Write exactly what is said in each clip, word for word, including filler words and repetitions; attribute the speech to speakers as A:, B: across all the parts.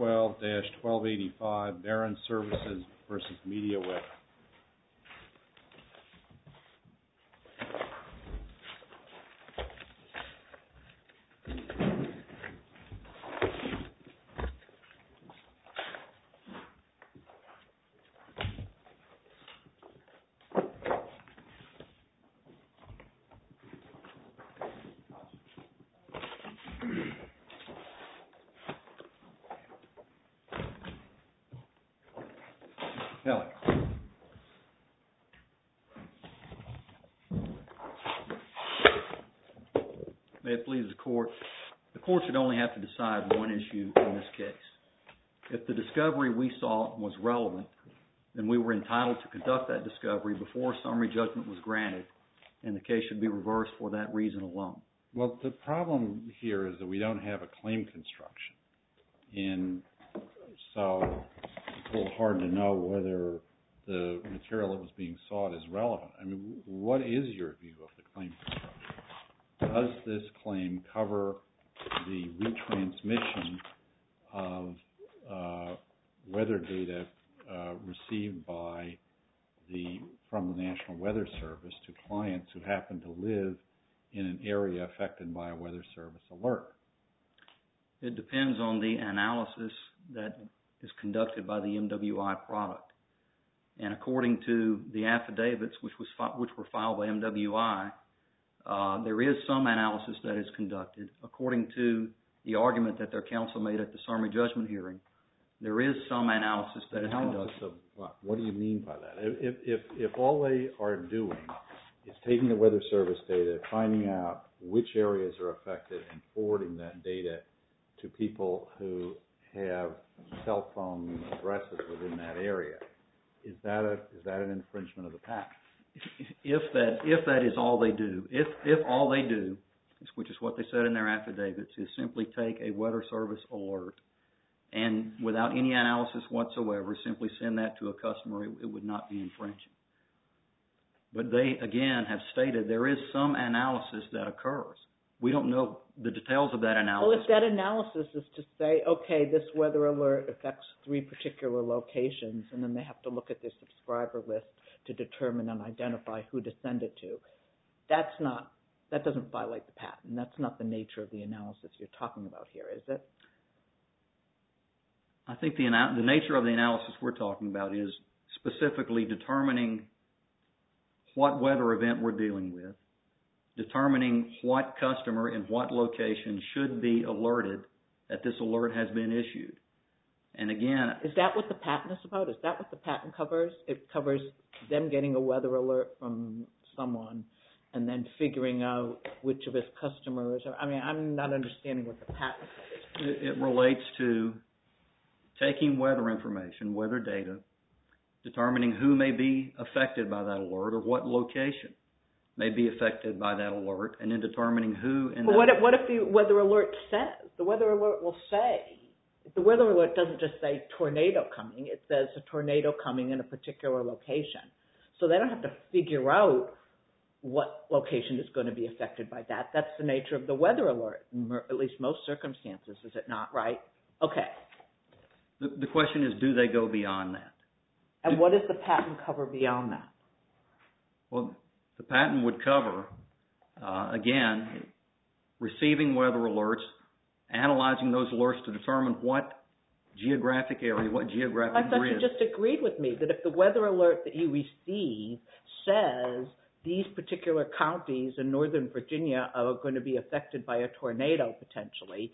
A: twelve dash twelve eighty-five, Barron Services versus Media Web. Kelly.
B: May it please the court, the court should only have to decide one issue in this case. If the discovery we sought was relevant, then we were entitled to conduct that discovery before summary judgment was granted, and the case should be reversed for that reason alone.
A: Well, the problem here is that we don't have a claim construction, and so it's a little hard to know whether the material that was being sought is relevant. I mean, what is your view of the claim construction? Does this claim cover the retransmission of uh, weather data uh, received by the from the National Weather Service to clients who happen to live in an area affected by a Weather Service alert?
B: It depends on the analysis that is conducted by the M W I product. And according to the affidavits which was fi- which were filed by M W I, uh, there is some analysis that is conducted. According to the argument that their counsel made at the summary judgment hearing, there is some analysis that is
A: Analysis
B: conducted.
A: of what? What do you mean by that? If, if, if all they are doing is taking the Weather Service data, finding out which areas are affected, and forwarding that data to people who have cell phone addresses within that area, is that a is that an infringement of the patent?
B: If that if that is all they do, if if all they do, which is what they said in their affidavits, is simply take a Weather Service alert and without any analysis whatsoever simply send that to a customer, it, it would not be infringing. But they, again, have stated there is some analysis that occurs. We don't know the details of that analysis.
C: Well, if that analysis is to say, okay, this weather alert affects three particular locations, and then they have to look at their subscriber list to determine and identify who to send it to, that's not, that doesn't violate the patent. That's not the nature of the analysis you're talking about here, is it?
B: I think the, the nature of the analysis we're talking about is specifically determining what weather event we're dealing with, determining what customer in what location should be alerted that this alert has been issued. And again... Is that what the patent is about? Is that what the patent covers? It covers them getting a weather alert from someone and then figuring out which of his customers are... I mean, I'm not understanding what the patent covers. It, it relates to taking weather information, weather data, determining who may be affected by that alert or what location may be affected by that alert, and then determining who... In
C: but
B: that
C: what if, what if the weather alert says? The weather alert will say... The weather alert doesn't just say tornado coming. It says a tornado coming in a particular location. So they don't have to figure out what location is going to be affected by that. That's the nature of the weather alert, in at least most circumstances. Is it not right? Okay.
B: The, the question is, do they go beyond that?
C: And what does the patent cover beyond that?
B: Well, the patent would cover, uh, again, receiving weather alerts, analyzing those alerts to determine what geographic area, what geographic
C: I thought
B: grid.
C: you just agreed with me that if the weather alert that you receive says these particular counties in Northern Virginia are going to be affected by a tornado potentially,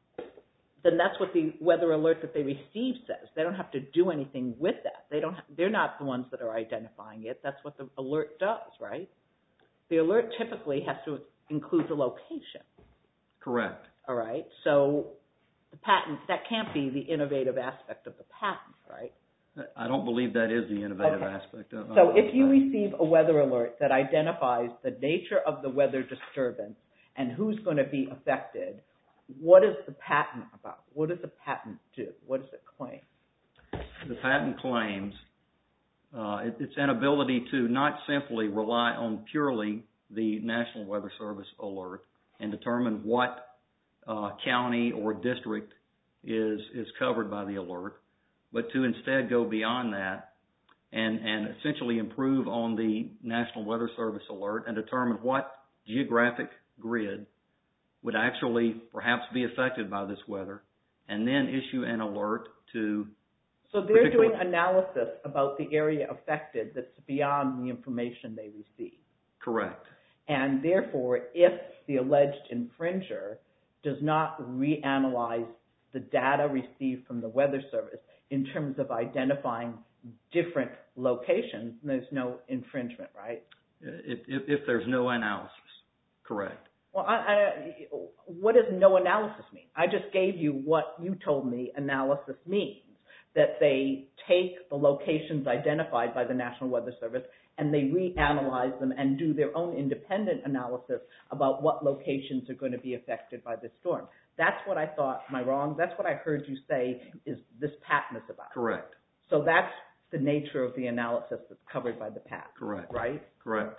C: then that's what the weather alert that they receive says. They don't have to do anything with that. They don't. They're not the ones that are identifying it. That's what the alert does, right? The alert typically has to include the location.
B: Correct.
C: All right. So the patent, that can't be the innovative aspect of the patent, right?
B: I don't believe that is the innovative
C: Okay.
B: aspect of it.
C: So if you receive a weather alert that identifies the nature of the weather disturbance and who's going to be affected, what is the patent about? What does the patent do? What does it claim?
B: The patent claims uh, it, it's an ability to not simply rely on purely the National Weather Service alert and determine what uh, county or district is is covered by the alert, but to instead go beyond that and, and essentially improve on the National Weather Service alert and determine what geographic grid would actually perhaps be affected by this weather, and then issue an alert to...
C: So they're doing analysis about the area affected that's beyond the information they receive.
B: Correct.
C: And therefore, if the alleged infringer does not reanalyze the data received from the Weather Service in terms of identifying different locations, there's no infringement, right?
B: If, if, if there's no analysis, correct.
C: Well, I, I, what does no analysis mean? I just gave you what you told me analysis means, that they take the locations identified by the National Weather Service and they reanalyze them and do their own independent analysis about what locations are going to be affected by this storm. That's what I thought. Am I wrong? That's what I heard you say is this patent is about.
B: Correct.
C: So that's the nature of the analysis that's covered by the patent. Correct. Right?
B: Correct.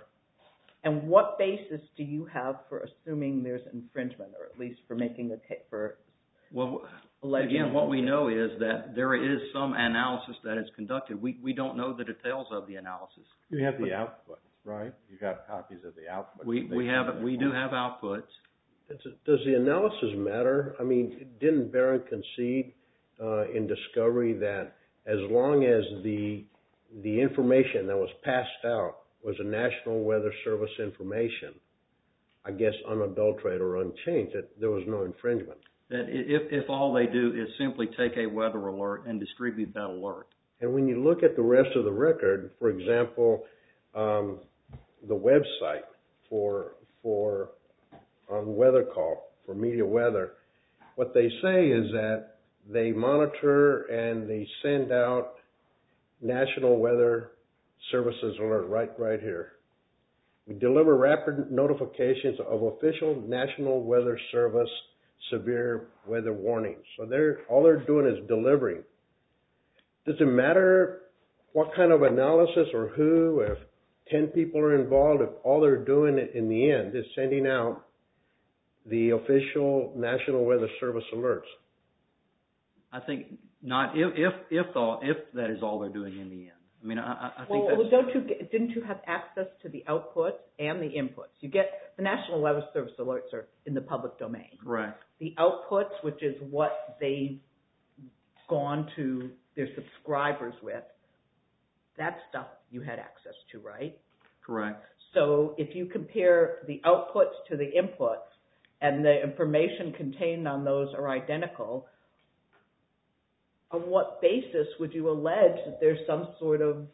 C: And what basis do you have for assuming there's infringement, or at least for making a case for?
B: Well, again, what we know is that there is some analysis that is conducted. We we don't know the details of the analysis.
A: You have the outputs, right? You got copies of the outputs.
B: We we have we do have outputs.
D: Does the analysis matter? I mean, didn't Barron concede uh, in discovery that as long as the the information that was passed out was a National Weather Service information, I guess unadulterated or unchanged, that there was no infringement?
B: That if, if all they do is simply take a weather alert and distribute that alert.
D: And when you look at the rest of the record, for example, um, the website for for on Weather Call, for Media Weather, what they say is that they monitor and they send out National Weather Services alert right right here. We deliver rapid notifications of official National Weather Service severe weather warnings. So they're all they're doing is delivering. Does it matter what kind of analysis or who, if ten people are involved, if all they're doing in the end is sending out the official National Weather Service alerts?
B: I think not. If if if, the, if that is all they're doing in the end. I mean, I, I think
C: well,
B: that's...
C: don't you get, didn't you have access to the outputs and the inputs? You get the National Weather Service alerts are in the public domain.
B: Right.
C: The outputs, which is what they've gone to their subscribers with, that stuff you had access to, right?
B: Correct.
C: So if you compare the outputs to the inputs and the information contained on those are identical, on what basis would you allege that there's some sort of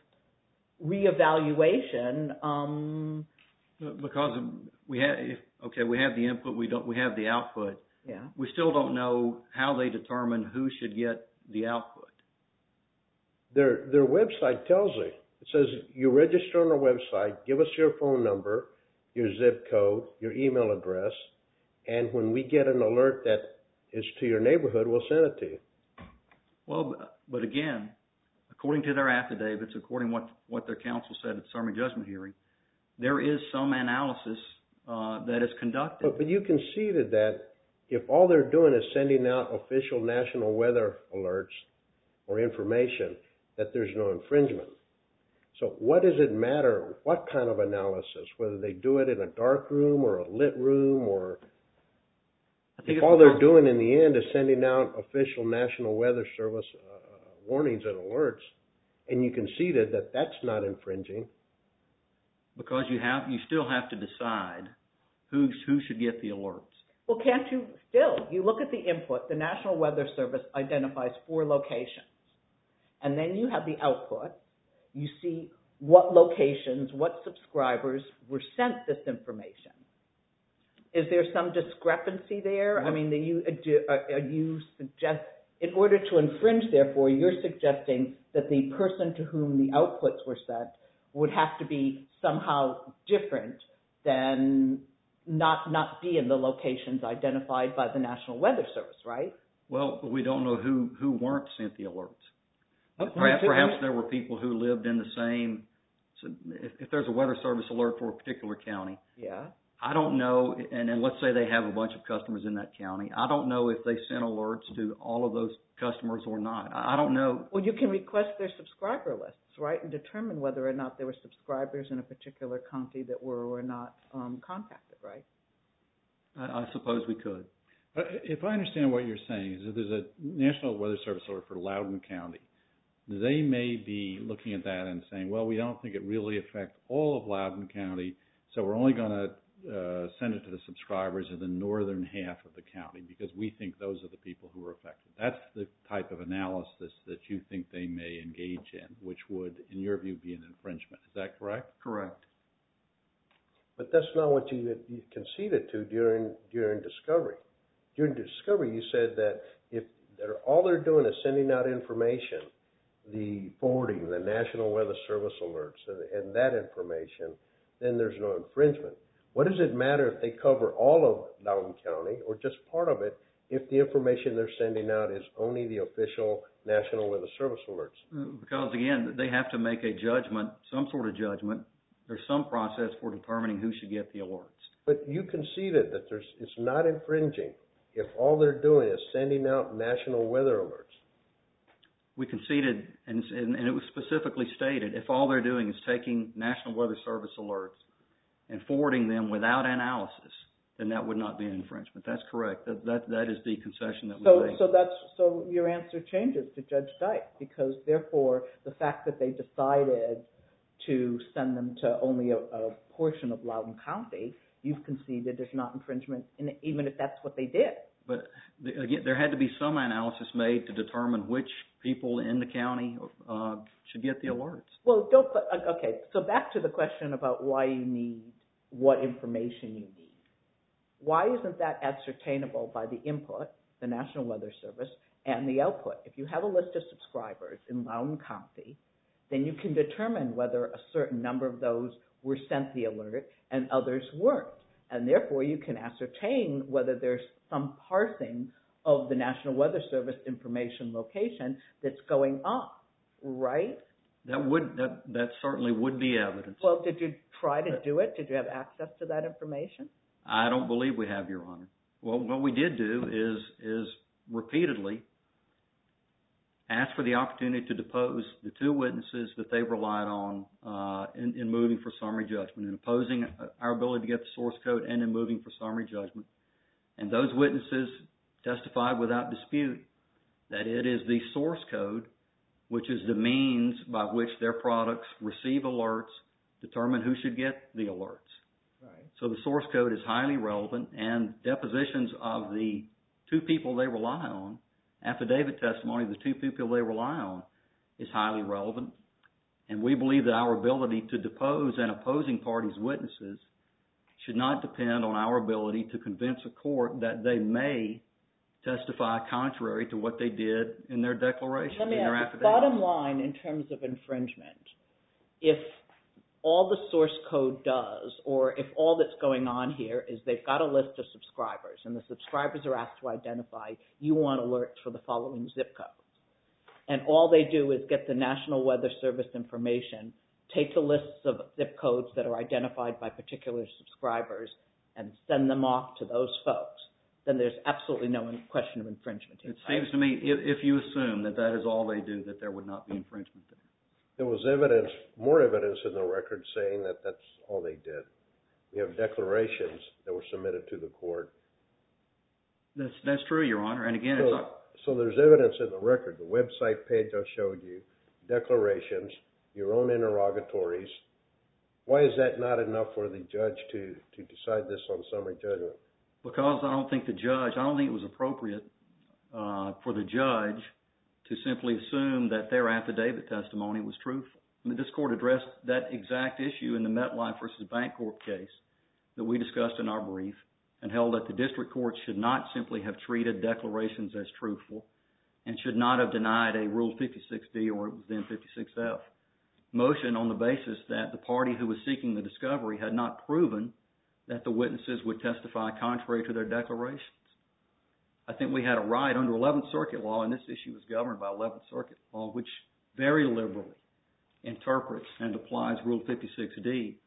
C: reevaluation? Um,
B: because we have, if, okay, we have the input, we don't, we have the output.
C: Yeah.
B: We still don't know how they determine who should get the output.
D: Their their website tells you. It says you register on our website, give us your phone number, your zip code, your email address, and when we get an alert that is to your neighborhood, we'll send it to you.
B: Well, but again, according to their affidavits, according to what, what their counsel said at the summary judgment hearing, there is some analysis uh, that is conducted.
D: But, but you conceded that if all they're doing is sending out official national weather alerts or information, that there's no infringement. So what does it matter what kind of analysis, whether they do it in a dark room or a lit room, or if all they're doing in the end is sending out official National Weather Service uh, warnings and alerts, and you conceded that that's not infringing?
B: Because you have, you still have to decide who who should get the alerts.
C: Well, can't you still? You look at the input. The National Weather Service identifies four locations. And then you have the output. You see what locations, what subscribers were sent this information. Is there some discrepancy there? I mean, you, are you suggest, in order to infringe, therefore, you're suggesting that the person to whom the outputs were sent would have to be somehow different than not not be in the locations identified by the National Weather Service, right?
B: Well, we don't know who, who weren't sent the alerts. Perhaps, perhaps there were people who lived in the same, so if, if there's a Weather Service alert for a particular county,
C: yeah,
B: I don't know, and, and let's say they have a bunch of customers in that county. I don't know if they sent alerts to all of those customers or not. I, I don't know.
C: Well, you can request their subscriber lists, right, and determine whether or not there were subscribers in a particular county that were or were not um, contacted, right?
B: I, I suppose we could.
A: But if I understand what you're saying, is that there's a National Weather Service alert for Loudoun County. They may be looking at that and saying, well, we don't think it really affects all of Loudoun County, so we're only going to uh, send it to the subscribers in the northern half of the county because we think those are the people who are affected. That's the type of analysis that you think they may engage in, which would, in your view, be an infringement. Is that correct?
B: Correct.
D: But that's not what you, you conceded to during during discovery. During discovery, you said that if they're, all they're doing is sending out information, the forwarding, the National Weather Service alerts, and, and that information, then there's no infringement. What does it matter if they cover all of Loudoun County or just part of it if the information they're sending out is only the official National Weather Service alerts?
B: Because, again, they have to make a judgment, some sort of judgment. There's some process for determining who should get the alerts. But
D: you conceded that there's, it's not infringing if all they're doing is sending out national weather alerts.
B: We conceded, and, and, and it was specifically stated, if all they're doing is taking National Weather Service alerts and forwarding them without analysis, then that would not be an infringement. That's correct. That that, that is the concession that we
C: so,
B: made.
C: So that's so your answer changes to Judge Dyke because therefore the fact that they decided to send them to only a, a portion of Loudoun County, you've conceded is not infringement, in, even if that's what they did.
B: But the, again, there had to be some analysis made to determine which people in the county uh, should get the alerts.
C: Well, don't. Put, okay, so back to the question about why you need what information you need. Why isn't that ascertainable by the input, the National Weather Service, and the output? If you have a list of subscribers in Loudoun County, then you can determine whether a certain number of those were sent the alert and others weren't. And therefore, you can ascertain whether there's some parsing of the National Weather Service information location that's going on, right?
B: That would that that certainly would be evidence.
C: Well, did you try to do it? Did you have access to that information?
B: I don't believe we have, Your Honor. Well, what we did do is is repeatedly ask for the opportunity to depose the two witnesses that they relied on uh, in, in moving for summary judgment, in opposing our ability to get the source code and in moving for summary judgment. And those witnesses testified without dispute that it is the source code, which is the means by which their products receive alerts, determine who should get the alerts. Right. So the source code is highly relevant, and depositions of the two people they rely on, affidavit testimony of the two people they rely on, is highly relevant. And we believe that our ability to depose an opposing party's witnesses should not depend on our ability to convince a court that they may testify contrary to what they did in their declaration,
C: Let me
B: in their
C: ask
B: affidavit.
C: Bottom line, in terms of infringement, if all the source code does, or if all that's going on here is they've got a list of subscribers, and the subscribers are asked to identify, you want alerts for the following zip codes. And all they do is get the National Weather Service information, take the lists of zip codes that are identified by particular subscribers, and send them off to those folks. Then there's absolutely no question of infringement here.
B: It seems to me, if, if you assume that that is all they do, that there would not be infringement there.
D: There was evidence, more evidence in the record saying that that's all they did. We have declarations that were submitted to the court.
B: That's that's true, Your Honor. And again,
D: so,
B: it's not...
D: So there's evidence in the record. The website page I showed you, declarations, your own interrogatories. Why is that not enough for the judge to, to decide this on summary judgment?
B: Because I don't think the judge, I don't think it was appropriate uh, for the judge to simply assume that their affidavit testimony was truthful. I mean, this court addressed that exact issue in the MetLife versus Bancorp case that we discussed in our brief and held that the district court should not simply have treated declarations as truthful and should not have denied a Rule fifty-six D, or it was then fifty-six F, motion on the basis that the party who was seeking the discovery had not proven that the witnesses would testify contrary to their declarations. I think we had a right under eleventh Circuit law, and this issue is governed by eleventh Circuit law, which very liberally interprets and applies Rule fifty-six D.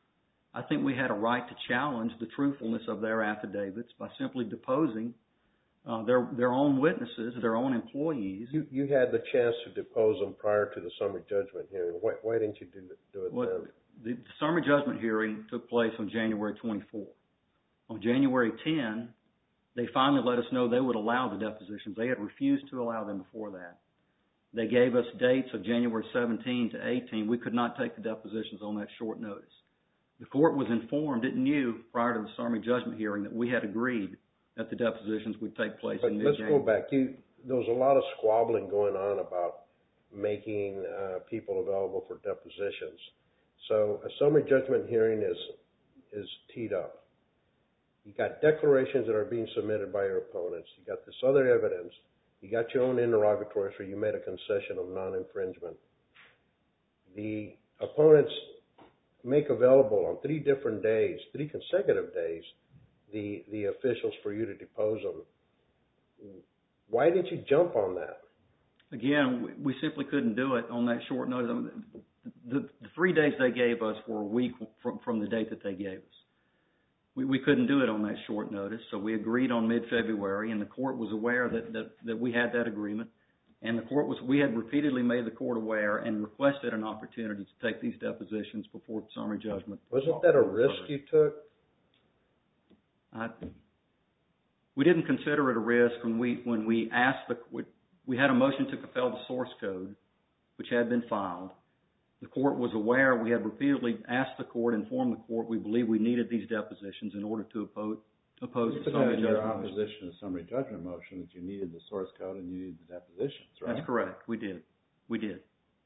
B: I think we had a right to challenge the truthfulness of their affidavits by simply deposing uh, their their own witnesses, their own employees.
D: You you had the chance to depose them prior to the summary judgment hearing. Why, why didn't you do, do it
B: Well,
D: then?
B: the, the summary judgment hearing took place on January twenty-fourth. On January tenth, they finally let us know they would allow the depositions. They had refused to allow them before that. They gave us dates of January seventeenth to eighteenth. We could not take the depositions on that short notice. The court was informed, it knew prior to the summary judgment hearing that we had agreed that the depositions would take place
D: But
B: in
D: let's
B: mid-January.
D: go back. You, there was a lot of squabbling going on about making uh, people available for depositions. So a summary judgment hearing is is teed up. You got declarations that are being submitted by your opponents. You got this other evidence. You got your own interrogatories where you made a concession of non-infringement. The opponents make available on three different days, three consecutive days, the, the officials for you to depose them. Why didn't you jump on that?
B: Again, we, we simply couldn't do it on that short notice. I mean, the, the, the three days they gave us were a week from, from the date that they gave us. We, we couldn't do it on that short notice, so we agreed on mid-February, and the court was aware that, that, that we had that agreement. And the court was, we had repeatedly made the court aware and requested an opportunity to take these depositions before summary judgment.
D: Wasn't that a risk you took?
B: I, we didn't consider it a risk when we when we asked the we, we had a motion to compel the source code, which had been filed. The court was aware. We had repeatedly asked the court, informed the court, we believe we needed these depositions in order to oppose oppose the summary
A: judgment. Your
B: judgment.
A: opposition to summary judgment motion that you needed the source code and you needed the depositions, right?
B: That's correct. We did. We did.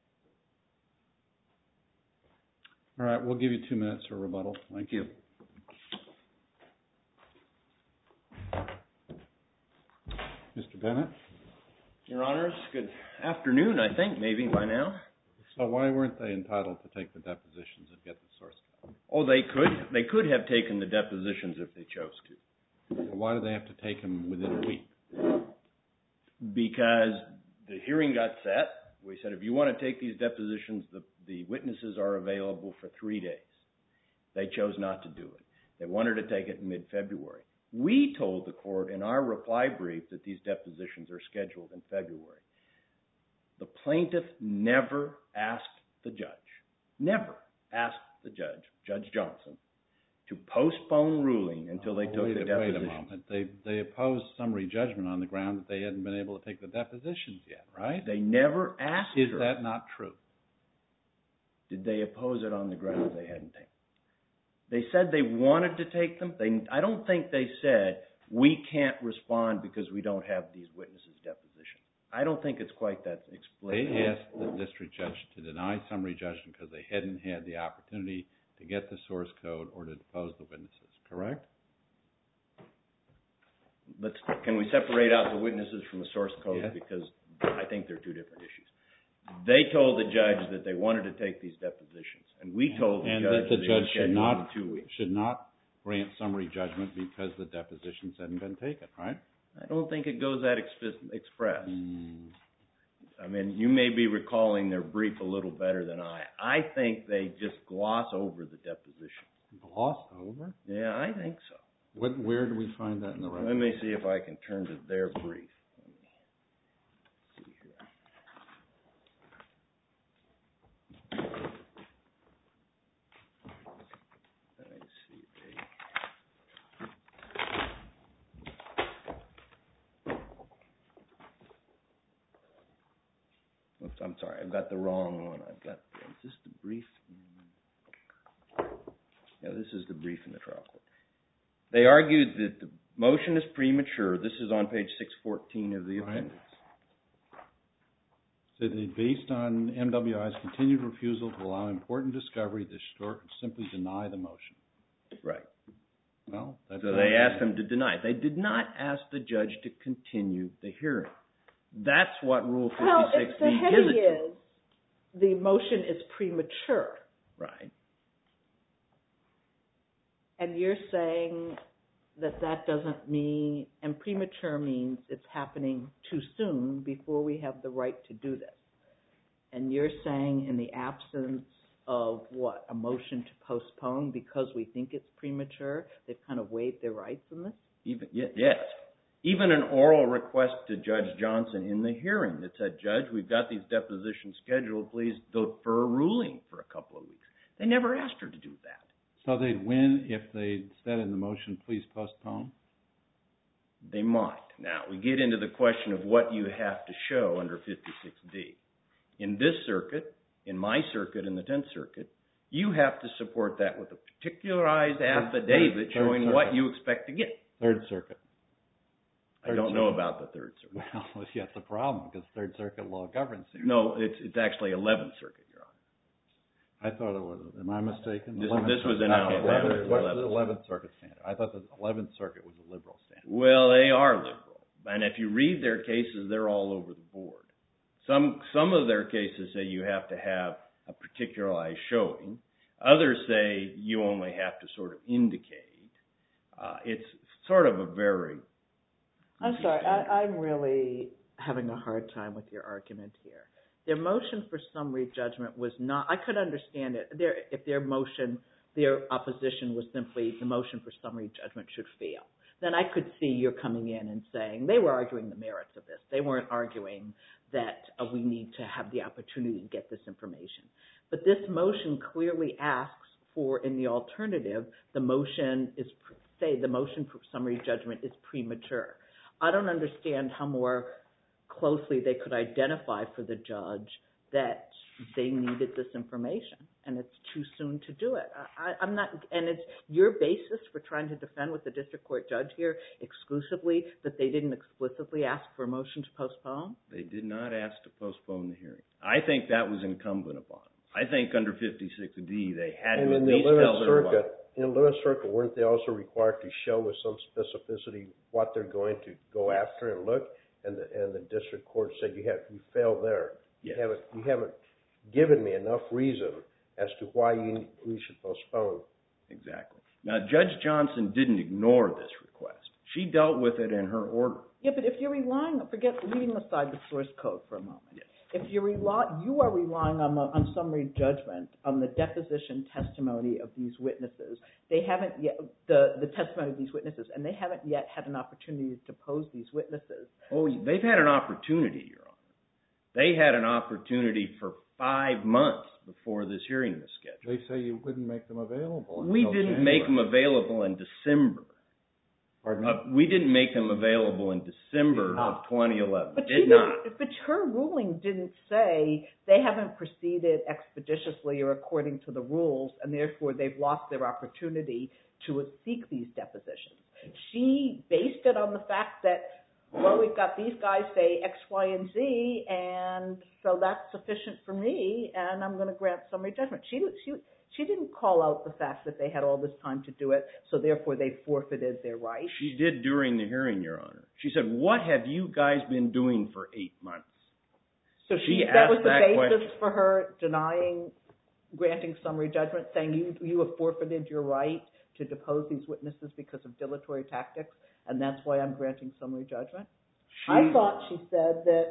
A: All right, we'll give you two minutes for rebuttal. Thank you. Mister Bennett?
E: Your Honors, good afternoon, I think, maybe by now.
A: So why weren't they entitled to take the depositions and get the source code?
E: Oh, they could. They could have taken the depositions if they chose to.
A: Well, why do they have to take them within a week?
E: Because the hearing got set. We said, if you want to take these depositions, the, the witnesses are available for three days. They chose not to do it. They wanted to take it in mid-February. We told the court in our reply brief that these depositions are scheduled in February. The plaintiff never asked the judge, never asked the judge, Judge Johnson, to postpone ruling until they
A: oh,
E: took
A: wait,
E: the
A: wait
E: depositions.
A: Wait a moment. They, they opposed summary judgment on the ground that they hadn't been able to take the depositions yet, right?
E: They never asked
A: Is
E: her.
A: that not true?
E: Did they oppose it on the ground they hadn't taken? They said they wanted to take them. They, I don't think they said, we can't respond because we don't have these witnesses' depositions. I don't think it's quite that explicit.
A: They asked the district judge to deny summary judgment because they hadn't had the opportunity to get the source code or to depose the witnesses, correct?
E: Let's, can we separate out the witnesses from the source code?
A: Yes.
E: Because I think they're two different issues. They told the judge that they wanted to take these depositions, and we told the
A: and
E: judge
A: that the
E: they
A: judge
E: would
A: should
E: schedule
A: not
E: them in two weeks.
A: should not grant summary judgment because the depositions hadn't been taken, right?
E: I don't think it goes that exp- express.
A: Mm.
E: I mean, you may be recalling their brief a little better than I. I think they just gloss over the deposition.
A: Gloss over?
E: Yeah, I think so.
A: What, where do we find that in the record?
E: Let me see if I can turn to their brief. Let me see here. Let me see. Oops, I'm sorry. I've got the wrong one. I've got. Is this the brief? Yeah, this is the brief in the trial court. They argued that the motion is premature. This is on page six fourteen of the appendix.
A: So they, based on M W I's continued refusal to allow important discovery, the court simply deny the motion.
E: Right.
A: Well, that's
E: So they asked them to deny it. They did not ask the judge to continue the hearing. That's what Rule
C: Well,
E: fifty-six
C: if
E: B
C: the
E: gives
C: heading
E: it to.
C: is the motion is premature,
E: Right.
C: and you're saying that that doesn't mean, and premature means it's happening too soon before we have the right to do this. And you're saying in the absence of what? A motion to postpone because we think it's premature? They've kind of waived their rights in this?
E: Even, yes. Even an oral request to Judge Johnson in the hearing that said, Judge, we've got these depositions scheduled. Please defer a ruling for a couple of weeks. They never asked her to do that.
A: So they'd win if they said in the motion, please postpone?
E: They might. Now, we get into the question of what you have to show under fifty-six D. In this circuit, in my circuit, in the Tenth Circuit, you have to support that with a particularized affidavit showing what you expect to get.
A: Third Circuit.
E: I don't know about the Third Circuit.
A: Well, that's the problem because Third Circuit law governs here.
E: No, it's it's actually Eleventh Circuit, Your Honor.
A: I thought it was. Am I mistaken?
E: This, this was in
A: Alabama.
E: Alabama.
A: What's the Eleventh Circuit standard? I thought the Eleventh Circuit was a liberal standard.
E: Well, they are liberal, and if you read their cases, they're all over the board. Some some of their cases say you have to have a particularized showing. Others say you only have to sort of indicate. Uh, it's sort of a very...
C: I'm sorry, I, I'm really having a hard time with your argument here. Their motion for summary judgment was not, I could understand it, their, if their motion, their opposition was simply the motion for summary judgment should fail. Then I could see you're coming in and saying they were arguing the merits of this. They weren't arguing that uh, we need to have the opportunity to get this information. But this motion clearly asks for, in the alternative, the motion is, say the motion for summary judgment is premature. I don't understand how more closely they could identify for the judge that they needed this information, and it's too soon to do it. I, I'm not, and it's your basis for trying to defend with the district court judge here exclusively that they didn't explicitly ask for a motion to postpone?
E: They did not ask to postpone the hearing. I think that was incumbent upon them. I think under fifty-six D they had
D: and
E: to
D: at
E: at
D: least
E: tell their
D: circuit, in the eleventh Circuit, weren't they also required to show with some specificity what they're going to go yes. after and look? And the, and the district court said you have you failed there.
E: Yes.
D: You haven't you haven't given me enough reason as to why you we should postpone.
E: Exactly. Now, Judge Johnson didn't ignore this request. She dealt with it in her order.
C: Yeah, but if you're relying, forget leaving aside the source code for a moment.
E: Yes.
C: If you rely, you are relying on, the, on summary judgment on the deposition testimony of these witnesses. They haven't yet the, the testimony of these witnesses, and they haven't yet had an opportunity to depose these witnesses.
E: Oh, they've had an opportunity, Your Honor. They had an opportunity for five months before this hearing was scheduled.
A: They say you wouldn't make them available.
E: We didn't
A: January.
E: make them available in December.
A: Pardon me?
E: Uh, we didn't make them available in December of twenty eleven.
C: But
E: Did not.
C: But her ruling didn't say they haven't proceeded expeditiously or according to the rules, and therefore they've lost their opportunity to seek these depositions. She based it on the fact that, well, we've got these guys say X, Y, and Z, and so that's sufficient for me, and I'm going to grant summary judgment. She she she didn't call out the fact that they had all this time to do it, so therefore they forfeited their right.
E: She did during the hearing, Your Honor. She said, "What have you guys been doing for eight months?"
C: So
E: she
C: she, that was the
E: that
C: basis
E: question.
C: for her denying granting summary judgment, saying you you have forfeited your right to depose these witnesses because of dilatory tactics, and that's why I'm granting summary judgment.
E: She,
C: I thought she said that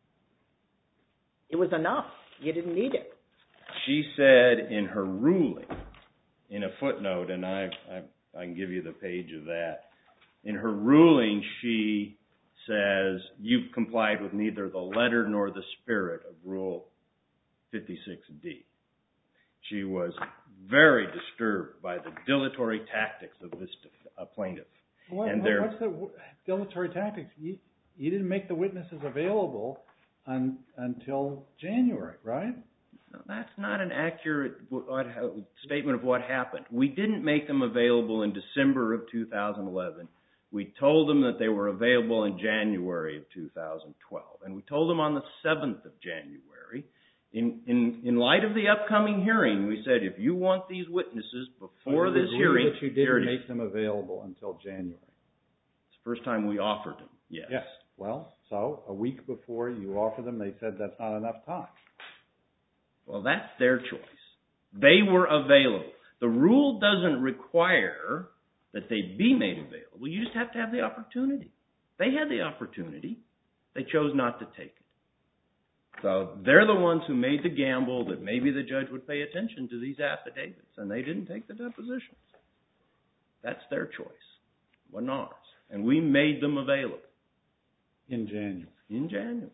C: it was enough. You didn't need it.
E: She said in her ruling, in a footnote, and I, I, I can give you the page of that. In her ruling, she says, you've complied with neither the letter nor the spirit of Rule fifty-six D. She was very disturbed by the dilatory tactics of this def- uh, plaintiff.
A: What,
E: and
A: what, what's the dilatory tactics? You, you didn't make the witnesses available un, until January, right?
E: No, that's not an accurate what, statement of what happened. We didn't make them available in December of two thousand eleven. We told them that they were available in January of two thousand twelve. And we told them on the seventh of January. In, in, in light of the upcoming hearing, we said, if you want these witnesses before
A: so
E: this hearing,
A: that you didn't make them available until January.
E: It's the first time we offered them, yes.
A: Yes. Well, so a week before you offered them, they said that's not enough time.
E: Well, that's their choice. They were available. The rule doesn't require that they be made available. You just have to have the opportunity. They had the opportunity. They chose not to take it. So they're the ones who made the gamble that maybe the judge would pay attention to these affidavits, and they didn't take the depositions. That's their choice. It wasn't ours. And we made them available.
A: In January.
E: In January.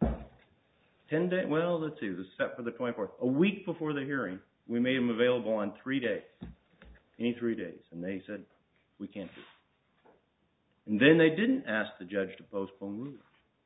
E: Ten days, well, let's see, it was set for the twenty-fourth. A week before the hearing, we made them available on three days. Any three days. And they said, we can't do it. And then they didn't ask the judge to postpone ruling.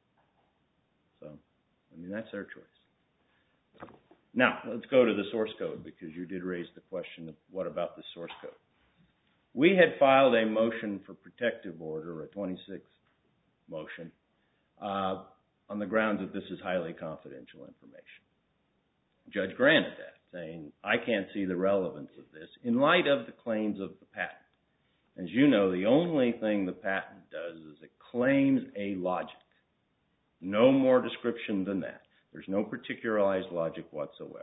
E: So, I mean, that's their choice. Now, let's go to the source code, because you did raise the question of what about the source code. We had filed a motion for protective order, a twenty-six motion, uh, on the grounds that this is highly confidential information. Judge granted that, saying, I can't see the relevance of this in light of the claims of the patent. As you know, the only thing the patent does is it claims a logic. No more description than that. There's no particularized logic whatsoever.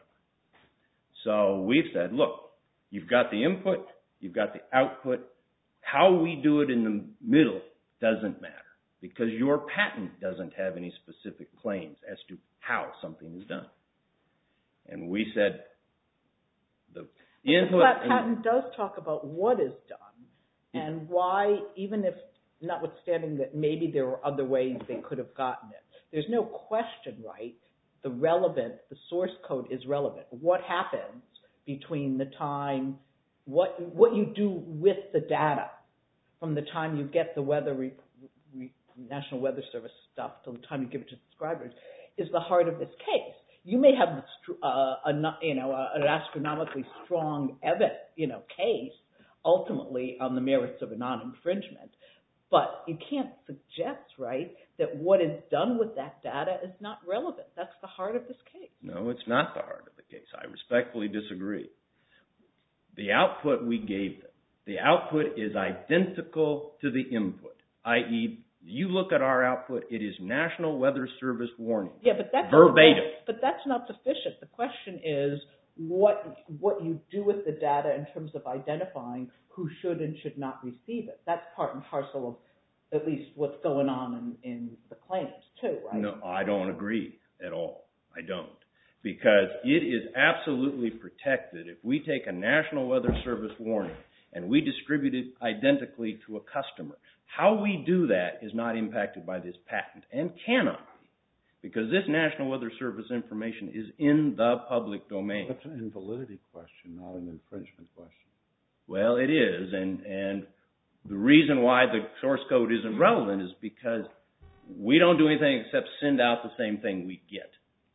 E: So we've said, look, you've got the input, you've got the output. How we do it in the middle doesn't matter, because your patent doesn't have any specific claims as to how something is done. And we said the input...
C: But the patent does talk about what is done and why, even if, notwithstanding that maybe there were other ways they could have gotten it. There's no question, right? The relevant, the source code is relevant. What happens between the time, what what you do with the data from the time you get the weather re, re, National Weather Service stuff till the time you give it to subscribers is the heart of this case. You may have uh, a, you know, an astronomically strong evidence, you know, case ultimately on the merits of a non-infringement, but you can't suggest, right, that what is done with that data is not relevant. That's the heart of this case.
E: No, it's not the heart of the case. I respectfully disagree. The output we gave them, the output is identical to the input, that is, you look at our output, it is National Weather Service warning.
C: Yeah, but that's
E: verbatim.
C: Not, but that's not sufficient. The question is what what you do with the data in terms of identifying who should and should not receive it. That's part and parcel of at least what's going on in, in the claims too, right?
E: No, I don't agree at all. I don't. Because it is absolutely protected if we take a National Weather Service warning and we distribute it identically to a customer. How we do that is not impacted by this patent and cannot be, because this National Weather Service information is in the public domain.
A: That's an invalidity question, not an infringement question.
E: Well, it is, and, and the reason why the source code isn't relevant is because we don't do anything except send out the same thing we get.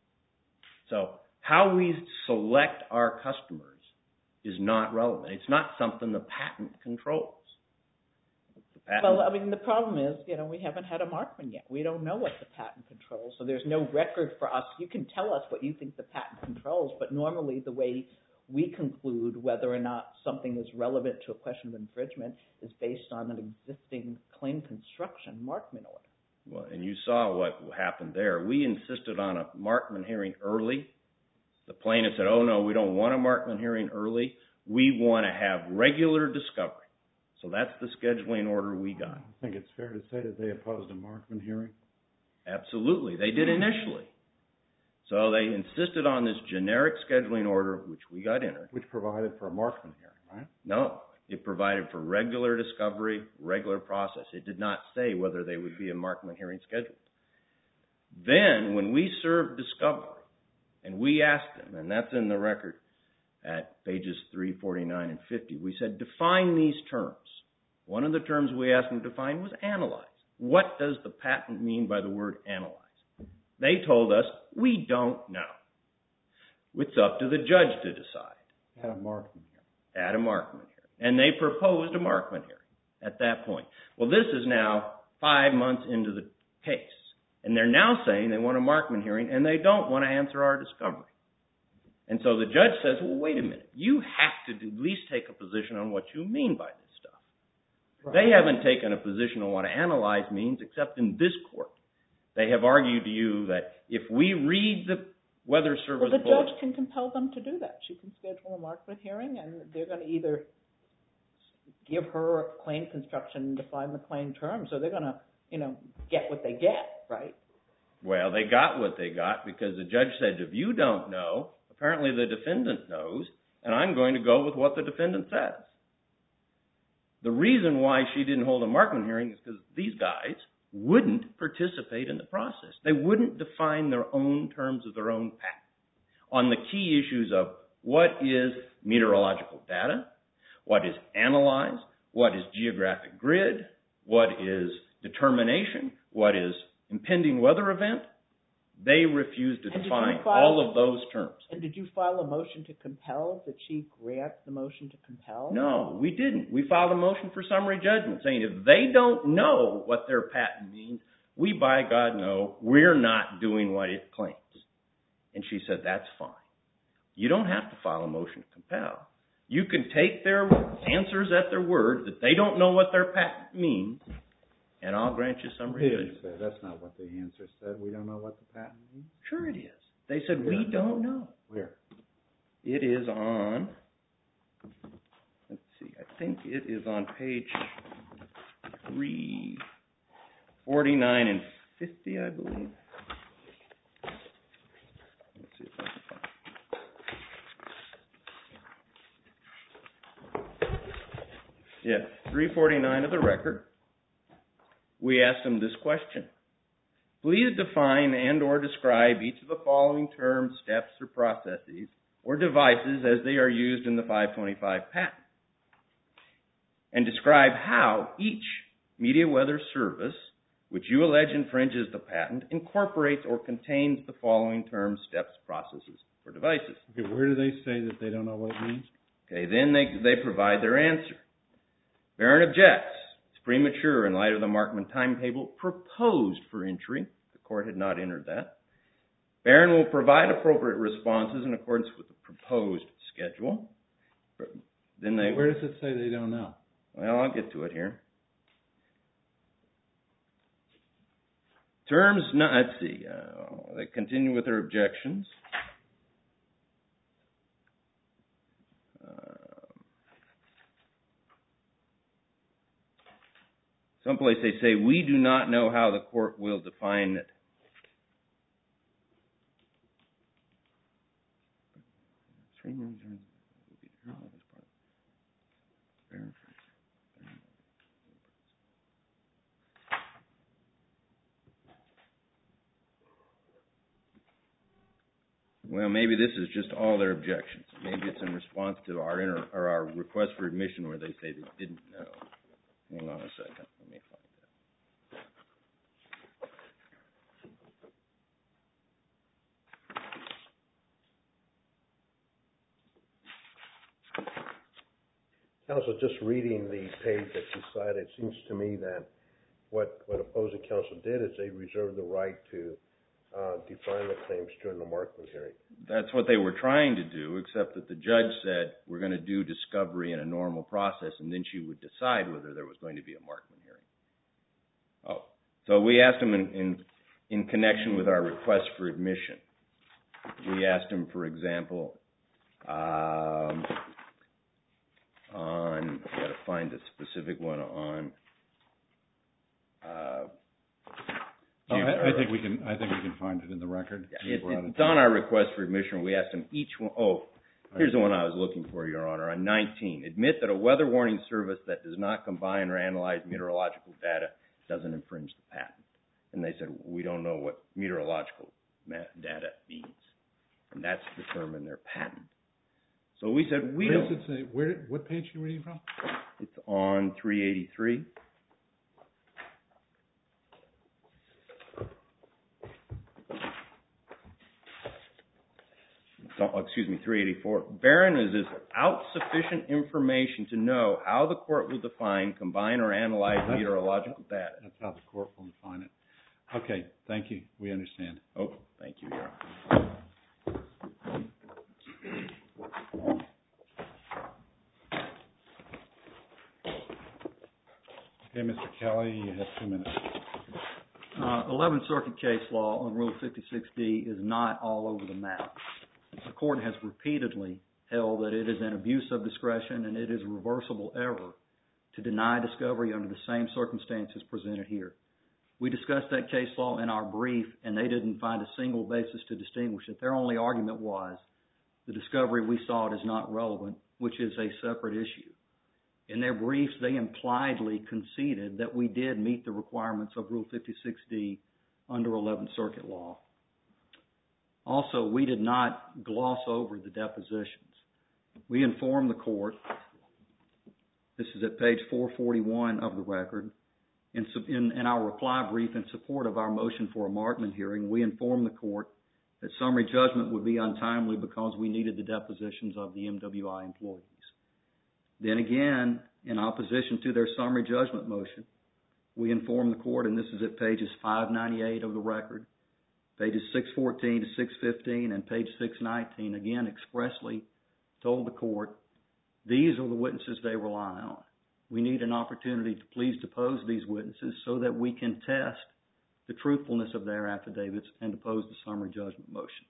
E: So how we select our customers is not relevant. It's not something the patent controls. The patent
C: well, I mean, the problem is, you know, we haven't had a Markman yet. We don't know what the patent controls, so there's no record for us. You can tell us what you think the patent controls, but normally the way we conclude whether or not something is relevant to a question of infringement is based on an existing claim construction Markman order.
E: Well, and you saw what happened there. We insisted on a Markman hearing early. The plaintiff said, oh, no, we don't want a Markman hearing early. We want to have regular discovery. So that's the scheduling order we got.
A: I think it's fair to say that they opposed a Markman hearing.
E: Absolutely. They did initially. So they insisted on this generic scheduling order, which we got entered.
A: Which provided for a Markman hearing, right?
E: No. It provided for regular discovery, regular process. It did not say whether they would be a Markman hearing scheduled. Then, when we served discovery, and we asked them, and that's in the record at pages three forty-nine and fifty, we said, define these terms. One of the terms we asked them to define was analyze. What does the patent mean by the word analyze? They told us, we don't know. It's up to the judge to decide.
A: At a Markman hearing.
E: At a Markman hearing. And they proposed a Markman hearing at that point. Well, this is now five months into the case. And they're now saying they want a Markman hearing, and they don't want to answer our discovery. And so the judge says, well, wait a minute. You have to at least take a position on what you mean by this stuff. Right. They haven't taken a position on what analyze means, except in this court. They have argued to you that if we read the Weather Service...
C: Well, the
E: bulletin,
C: judge can compel them to do that. She can schedule a Markman hearing, and they're going to either give her claim construction and define the claim terms, or they're going to, you know, get what they get, right?
E: Well, they got what they got because the judge said, if you don't know, apparently the defendant knows, and I'm going to go with what the defendant says. The reason why she didn't hold a Markman hearing is because these guys wouldn't participate in the process. They wouldn't define their own terms of their own patent on the key issues of what is meteorological data, what is analyzed, what is geographic grid, what is determination, what is impending weather event. They refused to define all of those terms.
C: And did you file a motion to compel? Did she grant the motion to compel?
E: No, we didn't. We filed a motion for summary judgment saying if they don't know what their patent means, we by God know we're not doing what it claims. And she said, that's fine. You don't have to file a motion to compel. You can take their answers at their word that they don't know what their patent means, and I'll grant you summary judgment.
A: Say, that's not what the answer said. We don't know what the patent means.
E: Sure it is. They said, we don't know.
A: Where?
E: It is on, let's see, I think it is on page three forty-nine and fifty, I believe. Let's see if I can find it. Yes, three forty-nine of the record. We asked them this question. Please define and or describe each of the following terms, steps, or processes or devices as they are used in the five twenty-five patent. And describe how each media weather service, which you allege infringes the patent, incorporates or contains the following terms, steps, processes, or devices.
A: Okay, where do they say that they don't know what it means?
E: Okay, then they, they provide their answer. Barron objects. It's premature in light of the Markman timetable proposed for entry. The court had not entered that. Barron will provide appropriate responses in accordance with the proposed schedule. Then they,
A: where does it say they don't know?
E: Well, I'll get to it here. Terms, not, let's see, uh, they continue with their objections. Uh, someplace they say, we do not know how the court will define it. Well, maybe this is just all their objections. Maybe it's in response to our inter, or our request for admission where they say they didn't know. Hang on a second. Let me find that.
D: Counsel, just reading the page that you cited, it seems to me that what, what opposing counsel did is they reserved the right to uh, define the claims during the Markman hearing.
E: That's what they were trying to do, except that the judge said we're going to do discovery in a normal process, and then she would decide whether there was going to be a Markman hearing. Oh, so we asked them in, in, in connection with our request for admission. We asked them, for example, um, on, I've got to find a specific one on, uh,
A: oh, I, I think we can. I think we can find it in the record.
E: Yeah, it, it's on our request for admission. We asked them each one. Oh, here's the one I was looking for, Your Honor. On nineteen, admit that a weather warning service that does not combine or analyze meteorological data doesn't infringe the patent. And they said we don't know what meteorological data means, and that's the term in their patent. So we said we
A: Where
E: don't.
A: does it say? Where? What page are you reading from?
E: It's on three eighty-three. Oh, excuse me, three eighty-four. Barron is without sufficient information to know how the court will define, combine, or analyze
A: that's,
E: meteorological data.
A: That's how the court will define it. Okay, thank you. We understand.
E: Oh, thank you, Your Honor.
A: Okay, Mister Kelly, you have two minutes.
B: Uh, eleventh Circuit case law on Rule fifty-six D is not all over the map. The court has repeatedly held that it is an abuse of discretion and it is a reversible error to deny discovery under the same circumstances presented here. We discussed that case law in our brief, and they didn't find a single basis to distinguish it. Their only argument was the discovery we sought is not relevant, which is a separate issue. In their briefs, they impliedly conceded that we did meet the requirements of Rule fifty-six D under eleventh Circuit law. Also, we did not gloss over the depositions. We informed the court, this is at page four forty-one of the record, in, in, in our reply brief in support of our motion for a Markman hearing, we informed the court that summary judgment would be untimely because we needed the depositions of the M W I employees. Then again, in opposition to their summary judgment motion, we informed the court, and this is at pages five ninety-eight of the record, pages six fourteen to six fifteen, and page six nineteen, again expressly told the court, these are the witnesses they rely on. We need an opportunity to please depose these witnesses so that we can test the truthfulness of their affidavits and depose the summary judgment motion.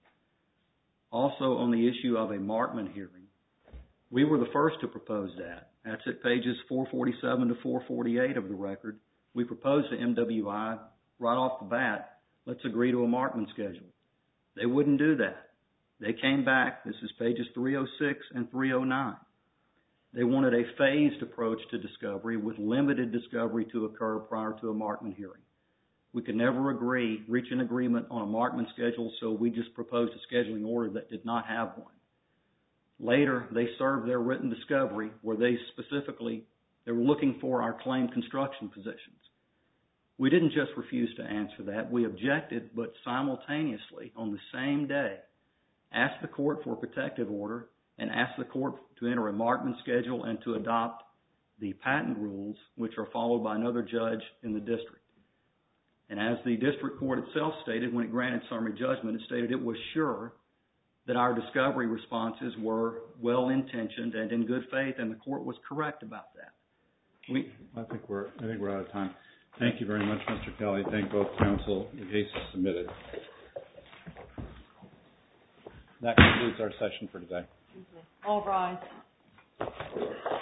B: Also, on the issue of a Markman hearing, we were the first to propose that. That's at pages four forty-seven to four forty-eight of the record. We proposed to M W I right off the bat, let's agree to a Markman schedule. They wouldn't do that. They came back, this is pages three oh six and three oh nine. They wanted a phased approach to discovery with limited discovery to occur prior to a Markman hearing. We could never agree, reach an agreement on a Markman schedule, so we just proposed a scheduling order that did not have one. Later, they served their written discovery where they specifically, they were looking for our claim construction positions. We didn't just refuse to answer that. We objected, but simultaneously, on the same day, asked the court for a protective order and asked the court to enter a Markman schedule and to adopt the patent rules, which are followed by another judge in the district. And as the district court itself stated when it granted summary judgment, it stated it was sure that our discovery responses were well-intentioned and in good faith, and the court was correct about that. We,
A: I think we're I think we're out of time. Thank you very much, Mister Kelly. Thank both counsel. The case is submitted. That concludes our session for today.
F: All rise.